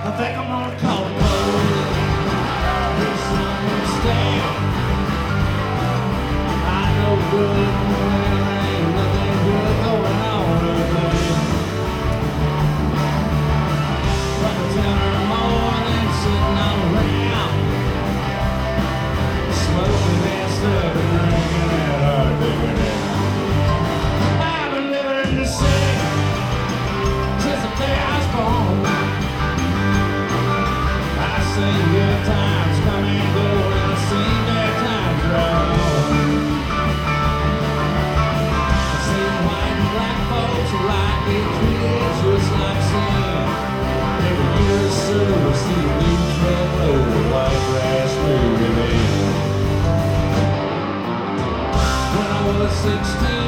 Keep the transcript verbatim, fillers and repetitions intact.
I think I'm gonna call the police. There's some mistake. I know good well, there ain't nothing good going on today. But I tell her more than sitting around, smoking and stuff and drinking that hard liquor. I've been living in the city since the day I was born. I see good times come and go, and I see bad times drag on. I see white and black folks like it treated just like sin. Every year or so, I see the leaves run low, white grass moving in. When I was sixteen,